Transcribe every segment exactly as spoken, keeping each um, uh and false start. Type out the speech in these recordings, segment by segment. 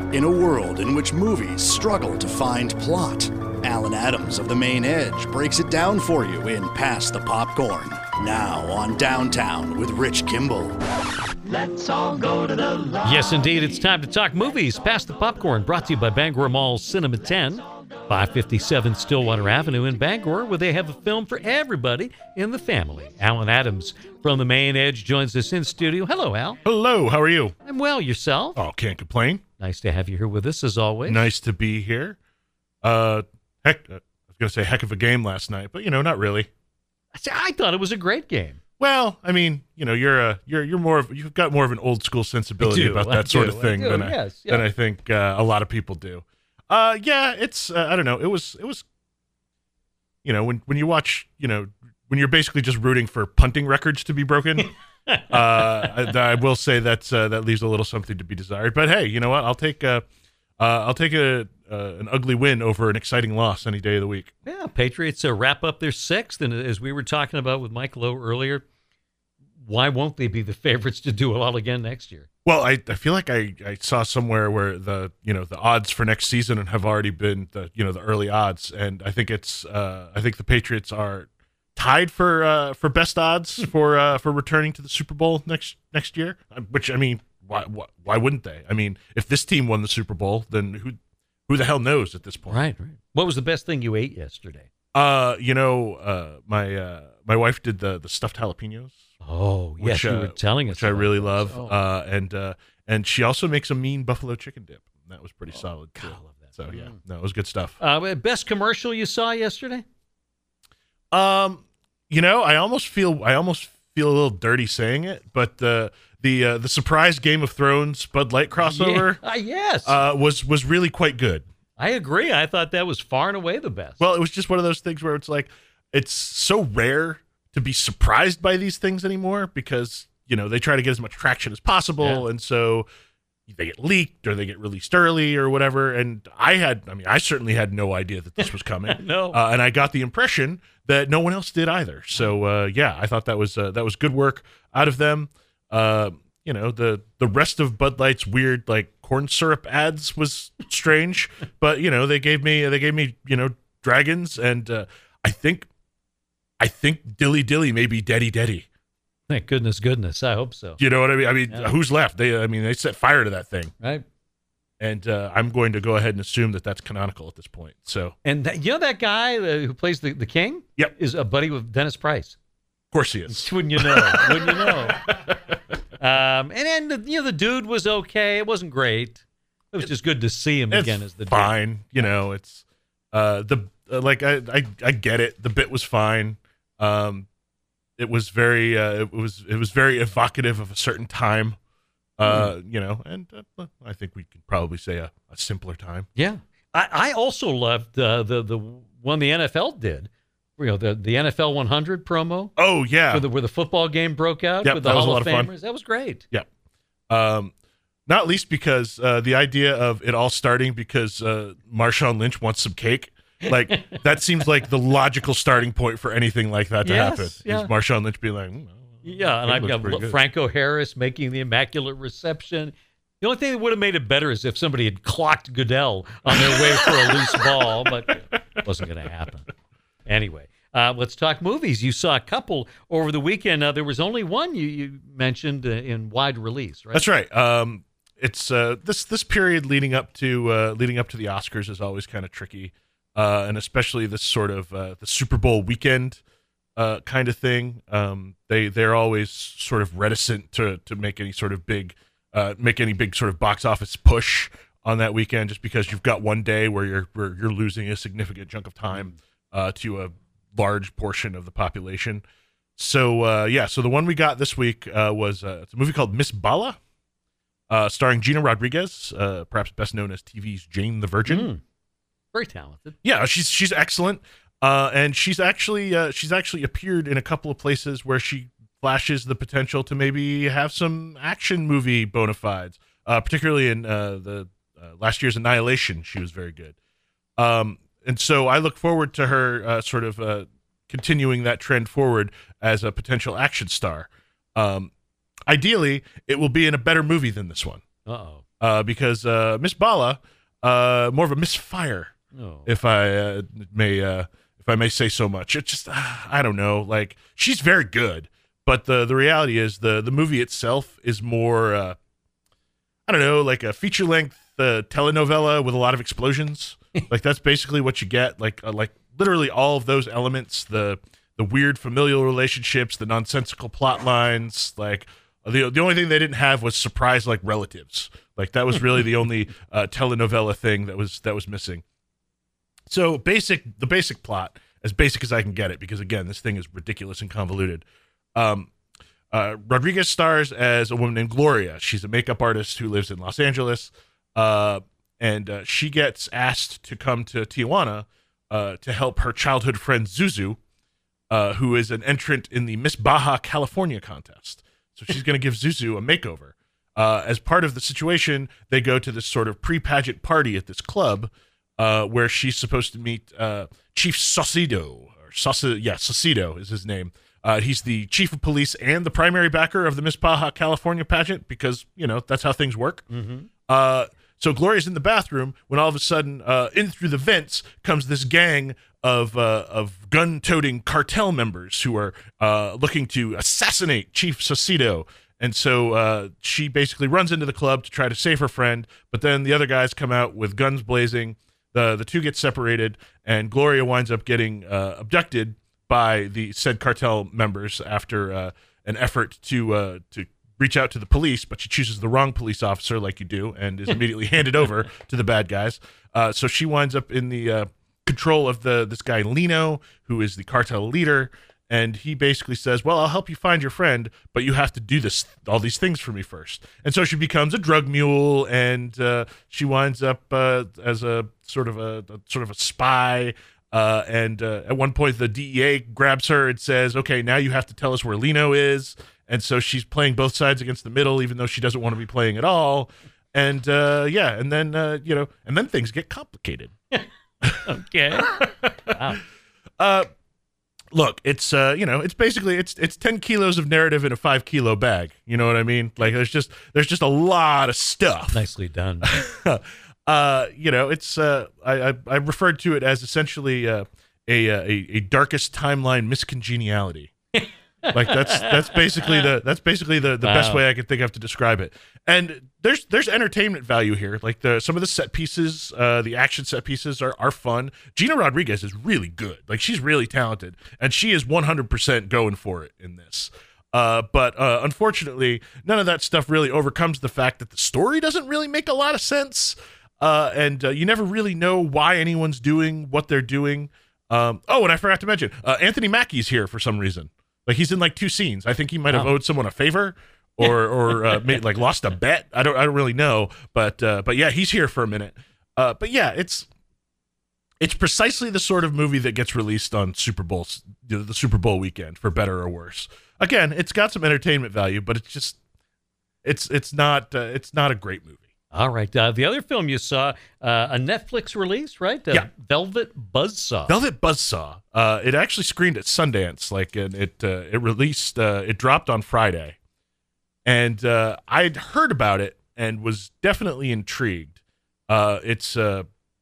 In a world in which movies struggle to find plot, Alan Adams of The Main Edge breaks it down for you in Pass the Popcorn. Now on Downtown with Rich Kimball. Let's all go to the lot. Yes, indeed. It's time to talk movies. Pass the Popcorn, brought to you by Bangor Mall Cinema ten, five fifty-seven Stillwater Avenue in Bangor, where they have a film for everybody in the family. Alan Adams from The Main Edge joins us in studio. Hello, Al. Hello, how are you? I'm well. Yourself? Oh, can't complain. Nice to have you here with us, as always. Nice to be here. Uh, heck, I was going to say heck of a game last night, but, you know, not really. I thought it was a great game. Well, I mean, you know, you're a you're you're more of you've got more of an old school sensibility do, about I that sort do, of thing I do, than I yes, yeah. than I think uh, a lot of people do. Uh, yeah, it's uh, I don't know. It was it was, you know, when when you watch, you know, when you're basically just rooting for punting records to be broken. uh, I, I will say that uh, that leaves a little something to be desired. But hey, you know what? I'll take uh, uh I'll take a uh, an ugly win over an exciting loss any day of the week. Yeah, Patriots uh, wrap up their sixth, and as we were talking about with Mike Lowe earlier, why won't they be the favorites to do it all again next year? Well, I, I feel like I, I saw somewhere where the you know the odds for next season have already been the you know the early odds, and I think it's uh, I think the Patriots are tied for uh, for best odds for uh, for returning to the Super Bowl next next year. Which I mean, why, why why wouldn't they? I mean, if this team won the Super Bowl, then who who the hell knows at this point? Right, right. What was the best thing you ate yesterday? Uh, you know, uh, my uh, my wife did the the stuffed jalapenos. Oh, yes, which, you uh, were telling us. which I really those. love. Oh. Uh, and uh, and she also makes a mean buffalo chicken dip. That was pretty Oh, solid too. God, I love that. So yeah, Mm. no, it was good stuff. Uh, best commercial you saw yesterday? Um, you know, I almost feel I almost feel a little dirty saying it, but the the uh, the surprise Game of Thrones Bud Light crossover Yeah, uh, yes. uh, was was really quite good. I agree. I thought that was far and away the best. Well, it was just one of those things where it's like it's so rare to be surprised by these things anymore because, you know, they try to get as much traction as possible. Yeah. And so they get leaked or they get released early or whatever. And I had, I mean, I certainly had no idea that this was coming. No. Uh, and I got the impression that no one else did either. So, uh, yeah, I thought that was, uh, that was good work out of them. Uh, you know, the, the rest of Bud Light's weird, like corn syrup ads was strange, but you know, they gave me, they gave me, you know, dragons. And, uh, I think, I think Dilly Dilly may be Daddy Daddy. Thank goodness, goodness. I hope so. You know what I mean? I mean, Yeah. who's left? They, I mean, they set fire to that thing, Right. and uh, I'm going to go ahead and assume that that's canonical at this point. So, And that, you know that guy uh, who plays the, the king? Yep. Is a buddy with Dennis Price. of course he is. Wouldn't you know? Wouldn't you know? Um, and then, the, you know, the dude was okay. It wasn't great. It was just good to see him It's again as the dude. fine. You know, it's uh, the uh, like I, I I get it. The bit was fine. Um, it was very uh, it was it was very evocative of a certain time. Uh, Mm. you know, and uh, I think we could probably say a, a simpler time. Yeah. I, I also loved uh, the the one the N F L did. You know, the, the N F L one hundred promo. Oh yeah, Where the, where the football game broke out Yep, with the that was a Hall lot of of fun. Famers. That was great. Yep. Um, not least because uh, the idea of it all starting because uh, Marshawn Lynch wants some cake. Like that seems like the logical starting point for anything like that to Yes, happen. yeah. Is Marshawn Lynch being like, mm, Yeah, and that I've looks got pretty good. Franco Harris making the immaculate reception. The only thing that would have made it better is if somebody had clocked Goodell on their way for a loose ball, but it wasn't going to happen. Anyway, uh, let's talk movies. You saw a couple over the weekend. Uh, there was only one you, you mentioned uh, in wide release, right? That's right. Um, it's uh, this this period leading up to uh, leading up to the Oscars is always kind of tricky, uh, and especially this sort of uh, the Super Bowl weekend uh, kind of thing. Um, they they're always sort of reticent to to make any sort of big uh, make any big sort of box office push on that weekend, just because you've got one day where you're where you're losing a significant chunk of time uh, to a large portion of the population. So uh, yeah, so the one we got this week uh, was uh, it's a movie called Miss Bala. Uh, starring Gina Rodriguez, uh, perhaps best known as T V's Jane the Virgin. Mm. Very talented. Yeah, she's she's excellent, uh, and she's actually uh, she's actually appeared in a couple of places where she flashes the potential to maybe have some action movie bona fides. Uh, particularly in uh, the uh, last year's Annihilation, she was very good. Um, and so I look forward to her uh, sort of uh, continuing that trend forward as a potential action star. Um, Ideally, it will be in a better movie than this one. Uh-oh. uh, because uh, Miss Bala, uh, more of a misfire, Oh. if I uh, may, uh, if I may say so much. It's just, uh, I don't know. Like, she's very good, but the the reality is the the movie itself is more, uh, I don't know, like a feature length uh, telenovela with a lot of explosions. Like that's basically what you get. Like uh, like literally all of those elements, the the weird familial relationships, the nonsensical plot lines, like. The the only thing they didn't have was surprise like relatives. Like that was really the only uh, telenovela thing that was that was missing. So basic the basic plot, as basic as I can get it, because again, this thing is ridiculous and convoluted. Um, uh, Rodriguez stars as a woman named Gloria. She's a makeup artist who lives in Los Angeles, uh, and uh, she gets asked to come to Tijuana uh, to help her childhood friend Zuzu, uh, who is an entrant in the Miss Baja California contest. So she's going to give Zuzu a makeover. Uh, as part of the situation, they go to this sort of pre-pageant party at this club uh, where she's supposed to meet uh, Chief Saucedo. Or Sauce- yeah, Saucedo is his name. Uh, he's the chief of police and the primary backer of the Miss Baja California pageant because, you know, that's how things work. Mm-hmm. Uh, so Gloria's in the bathroom when all of a sudden, uh, in through the vents comes this gang of uh, of gun-toting cartel members who are uh, looking to assassinate Chief Saucedo. And so uh, she basically runs into the club to try to save her friend, but then the other guys come out with guns blazing. The the two get separated, and Gloria winds up getting uh, abducted by the said cartel members after uh, an effort to uh, to reach out to the police, but she chooses the wrong police officer, like you do, and is immediately handed over to the bad guys. Uh, so she winds up in the uh, control of the this guy Lino, who is the cartel leader, and he basically says, well, I'll help you find your friend, but you have to do this all these things for me first. And so she becomes a drug mule, and uh, she winds up uh, as a sort of a, a sort of a spy. Uh, and uh, at one point, the D E A grabs her and says, okay, now you have to tell us where Lino is. And so she's playing both sides against the middle, even though she doesn't want to be playing at all. And uh, yeah, and then uh, you know, and then things get complicated. Okay. Wow. Uh, look, it's uh, you know, it's basically it's it's ten kilos of narrative in a five kilo bag. You know what I mean? Like there's just there's just a lot of stuff. Nicely done. uh, you know, it's uh, I, I I referred to it as essentially uh, a, a a darkest timeline miscongeniality. Like that's that's basically the that's basically the, the wow. best way I could think of to describe it. And there's there's entertainment value here. Like the some of the set pieces, uh, the action set pieces are are fun. Gina Rodriguez is really good. Like she's really talented, and she is one hundred percent going for it in this. Uh, but uh, unfortunately, none of that stuff really overcomes the fact that the story doesn't really make a lot of sense, uh, and uh, you never really know why anyone's doing what they're doing. Um, oh, and I forgot to mention, uh, Anthony Mackie's here for some reason. Like he's in like two scenes. I think he might have wow. owed someone a favor, or or uh, made, like lost a bet. I don't I don't really know, but uh, but yeah, he's here for a minute. Uh, but yeah, it's it's precisely the sort of movie that gets released on Super Bowl, you know, the Super Bowl weekend, for better or worse. Again, it's got some entertainment value, but it's just it's it's not uh, it's not a great movie. All right. Uh, the other film you saw, uh, a Netflix release, right? Uh, Yeah. Velvet Buzzsaw. Velvet Buzzsaw. Uh, it actually screened at Sundance. Like, and it uh, it released. Uh, it dropped on Friday, and uh, I'd heard about it and was definitely intrigued. Uh, it's uh,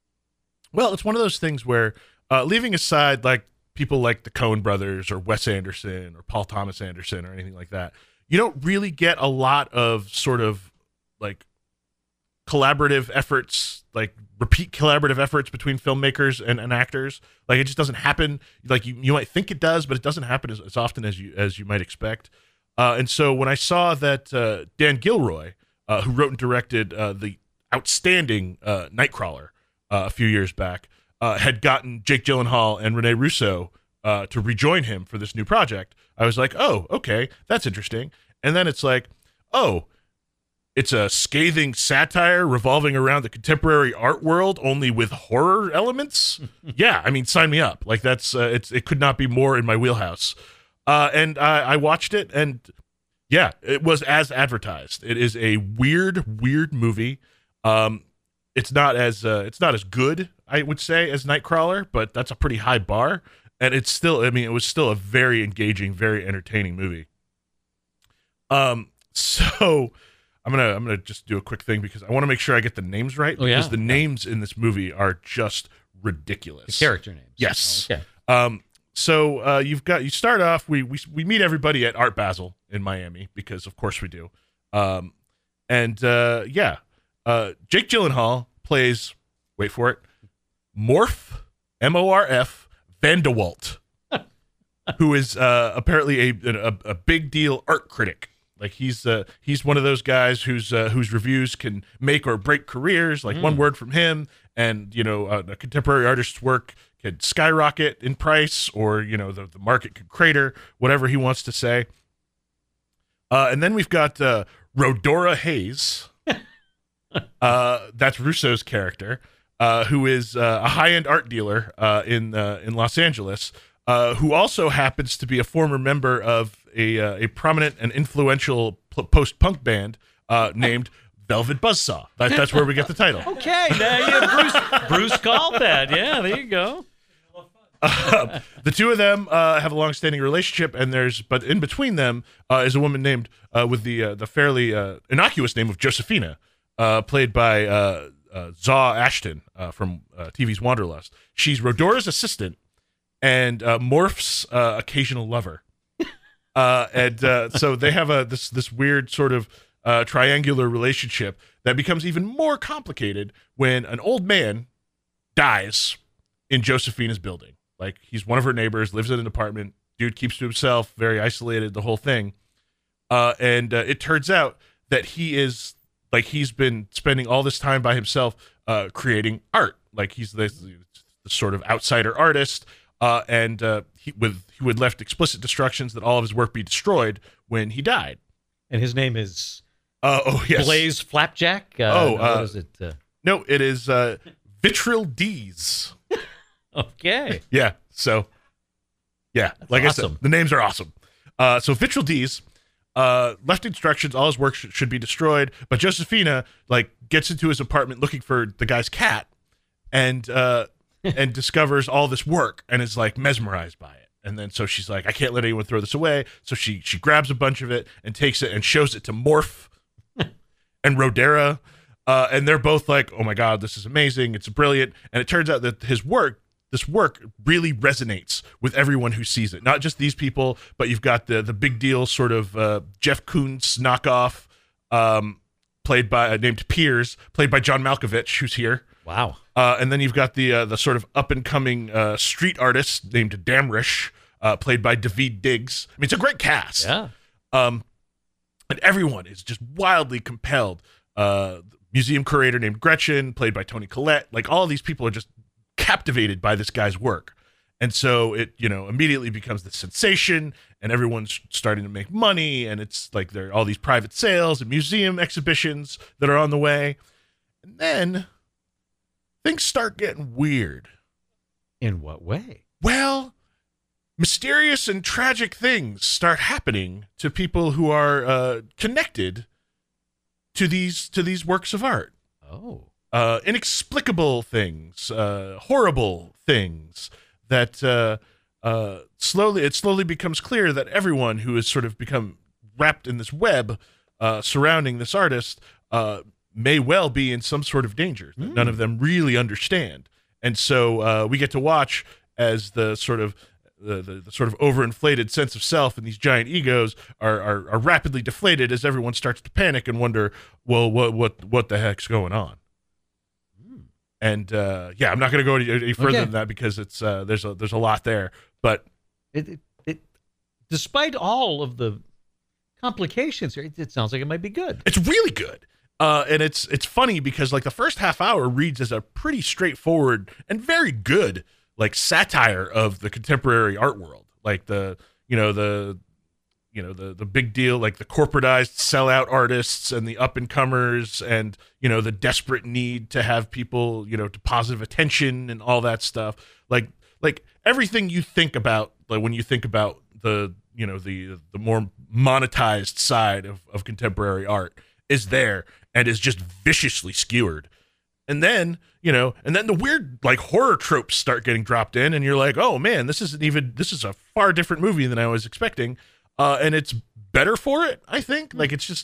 well, it's one of those things where, uh, leaving aside like people like the Coen brothers or Wes Anderson or Paul Thomas Anderson or anything like that, you don't really get a lot of sort of like collaborative efforts, like repeat collaborative efforts between filmmakers and, and actors. Like it just doesn't happen. Like you, you might think it does, but it doesn't happen as, as often as you as you might expect. Uh, and so when I saw that uh, Dan Gilroy, uh, who wrote and directed uh, the outstanding uh, Nightcrawler uh, a few years back, uh, had gotten Jake Gyllenhaal and Rene Russo uh, to rejoin him for this new project, I was like, oh, okay, that's interesting. And then it's like, oh, it's a scathing satire revolving around the contemporary art world, only with horror elements. Yeah, I mean, sign me up. Like that's uh, it's it could not be more in my wheelhouse. Uh, and I, I watched it, and yeah, it was as advertised. It is a weird, weird movie. Um, it's not as uh, it's not as good, I would say, as Nightcrawler, but that's a pretty high bar. And it's still, I mean, it was still a very engaging, very entertaining movie. Um, so. I'm gonna I'm gonna just do a quick thing because I want to make sure I get the names right. Oh, yeah? Because the names in this movie are just ridiculous. The character names. Yes. Okay. Um. So uh, you've got you start off. We we we meet everybody at Art Basel in Miami because of course we do. Um, and uh, yeah, uh, Jake Gyllenhaal plays. Wait for it. Morph M O R F Vandewalt, who is uh, apparently a, a a big deal art critic. Like he's uh, he's one of those guys whose uh, whose reviews can make or break careers. Like mm. one word from him, and you know uh, a contemporary artist's work could skyrocket in price, or you know the, the market could crater. Whatever he wants to say. Uh, and then we've got uh, Rodora Hayes. uh, that's Russo's character, uh, who is uh, a high-end art dealer uh, in uh, in Los Angeles. Uh, who also happens to be a former member of a uh, a prominent and influential p- post-punk band uh, named Velvet Buzzsaw. That, that's where we get the title. Okay, now yeah, Bruce, Bruce called that. Yeah, there you go. Uh, the two of them uh, have a long-standing relationship, and there's but in between them uh, is a woman named uh, with the uh, the fairly uh, innocuous name of Josephina, uh, played by uh, uh, Zaw Ashton uh, from uh, T V's Wanderlust. She's Rodora's assistant and uh, Morph's uh, occasional lover, uh, and uh, so they have a this this weird sort of uh, triangular relationship that becomes even more complicated when an old man dies in Josephina's building. Like he's one of her neighbors, lives in an apartment. Dude keeps to himself, very isolated, the whole thing. Uh, and uh, it turns out that he is like he's been spending all this time by himself uh, creating art. Like he's the, the sort of outsider artist. Uh, and uh, he, with, he would left explicit instructions that all of his work be destroyed when he died. And his name is uh, oh yes, Blaze Flapjack. Uh, oh, no, uh, what is it? Uh... No, it is uh, Vitril D's. Okay. Yeah. So, yeah, That's like awesome. I said, the names are awesome. Uh, so Vitril D's uh, left instructions, all his work sh- should be destroyed. But Josephina like gets into his apartment looking for the guy's cat, and uh, and discovers all this work and is like mesmerized by it. And then so she's like, I can't let anyone throw this away. So she she grabs a bunch of it and takes it and shows it to Morph and Rodera. Uh, and they're both like, oh my God, this is amazing. It's brilliant. And it turns out that his work, this work really resonates with everyone who sees it. Not just these people, but you've got the the big deal sort of uh, Jeff Koons knockoff, um, played by, uh, named Piers, played by John Malkovich, who's here. Wow. Uh, and then you've got the uh, the sort of up and coming uh, street artist named Damrish, uh, played by Daveed Diggs. I mean, it's a great cast. Yeah. Um, and everyone is just wildly compelled. Uh, museum curator named Gretchen, played by Toni Collette. Like all of these people are just captivated by this guy's work. And so it, you know, immediately becomes the sensation, and everyone's starting to make money, and it's like there are all these private sales and museum exhibitions that are on the way. And then things start getting weird. In what way? Well, mysterious and tragic things start happening to people who are uh, connected to these to these works of art. Oh. Uh, inexplicable things, uh, horrible things that uh, uh, slowly, it slowly becomes clear that everyone who has sort of become wrapped in this web uh, surrounding this artist uh, may well be in some sort of danger that Mm. none of them really understand. And so uh, we get to watch as the sort of the, the, the sort of overinflated sense of self and these giant egos are, are are rapidly deflated as everyone starts to panic and wonder, well, what what what the heck's going on? And uh, yeah, I'm not going to go any, any further Okay. than that because it's uh, there's a there's a lot there. But It, it, it, despite all of the complications, it, it sounds like it might be good. it's really good, uh, and it's it's funny because like the first half hour reads as a pretty straightforward and very good like satire of the contemporary art world, like the you know the you know the the big deal, like the corporatized sellout artists and the up and comers, and you know the desperate need to have people you know to positive attention and all that stuff. Like like everything you think about, like when you think about the you know the the more monetized side of of contemporary art is there and is just viciously skewered. And then, you know, and then the weird like horror tropes start getting dropped in, and you're like, oh man, this isn't even this is a far different movie than I was expecting. Uh, and it's better for it, I think. Like it's just,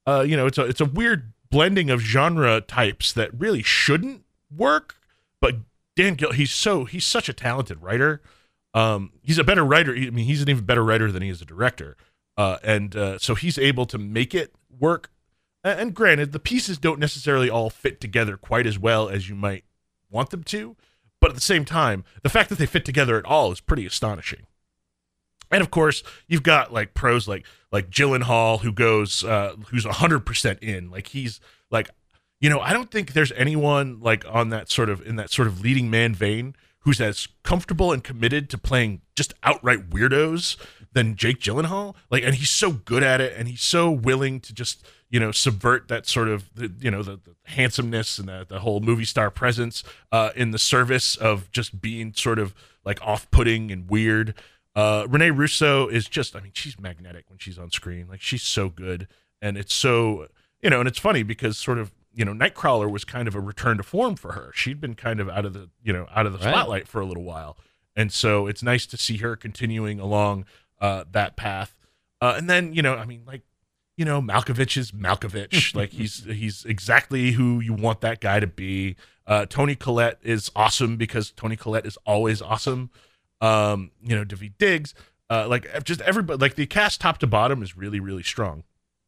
uh, you know, it's a it's a weird blending of genre types that really shouldn't work. But Dan Gill, he's so he's such a talented writer. Um, he's a better writer. I mean, he's an even better writer than he is a director. Uh, and uh, so he's able to make it work. And granted, the pieces don't necessarily all fit together quite as well as you might want them to. But at the same time, the fact that they fit together at all is pretty astonishing. And of course, you've got like pros like like Gyllenhaal, who goes, uh, who's one hundred percent in. Like he's like, you know, I don't think there's anyone like on that sort of in that sort of leading man vein who's as comfortable and committed to playing just outright weirdos than Jake Gyllenhaal. Like, and he's so good at it, and he's so willing to just, you know, subvert that sort of, the, you know, the, the handsomeness and the, the whole movie star presence uh, in the service of just being sort of like off-putting and weird. Uh, Renee Russo is just, I mean, she's magnetic when she's on screen. Like, she's so good. And it's so, you know, and it's funny because sort of, you know, Nightcrawler was kind of a return to form for her. She'd been kind of out of the, you know, out of the Right. spotlight for a little while. And so it's nice to see her continuing along uh, that path. Uh, and then, you know, I mean, like, you know, Malkovich is Malkovich. Like, he's he's exactly who you want that guy to be. Uh, Toni Collette is awesome because Toni Collette is always awesome. Um, you know, Daveed Diggs, uh, like just everybody, like the cast top to bottom is really, really strong.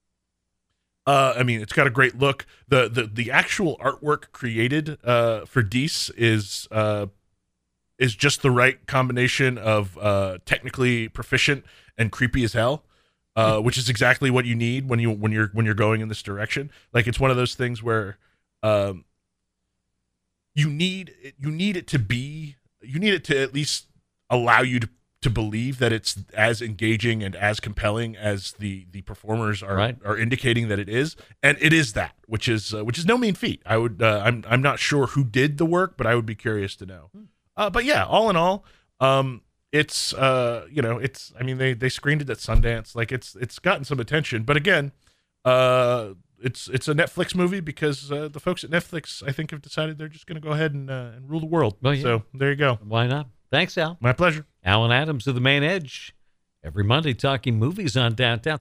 Uh, I mean, it's got a great look. The the the actual artwork created uh, for Dees is uh, is just the right combination of uh, technically proficient and creepy as hell, uh, which is exactly what you need when you when you're when you're going in this direction. Like, it's one of those things where um, you need you need it to be you need it to at least allow you to to believe that it's as engaging and as compelling as the the performers are Right. are indicating that it is, and it is that, which is uh, which is no mean feat. I would uh, I'm I'm not sure who did the work, but I would be curious to know. Uh, but yeah, all in all, um, it's uh, you know, it's I mean they they screened it at Sundance, like it's it's gotten some attention, but again, uh, it's it's a Netflix movie because uh, the folks at Netflix, I think, have decided they're just going to go ahead and uh, and rule the world. Well, yeah. So there you go. Why not? Thanks, Al. My pleasure. Alan Adams of The Main Edge. Every Monday talking movies on Downtown.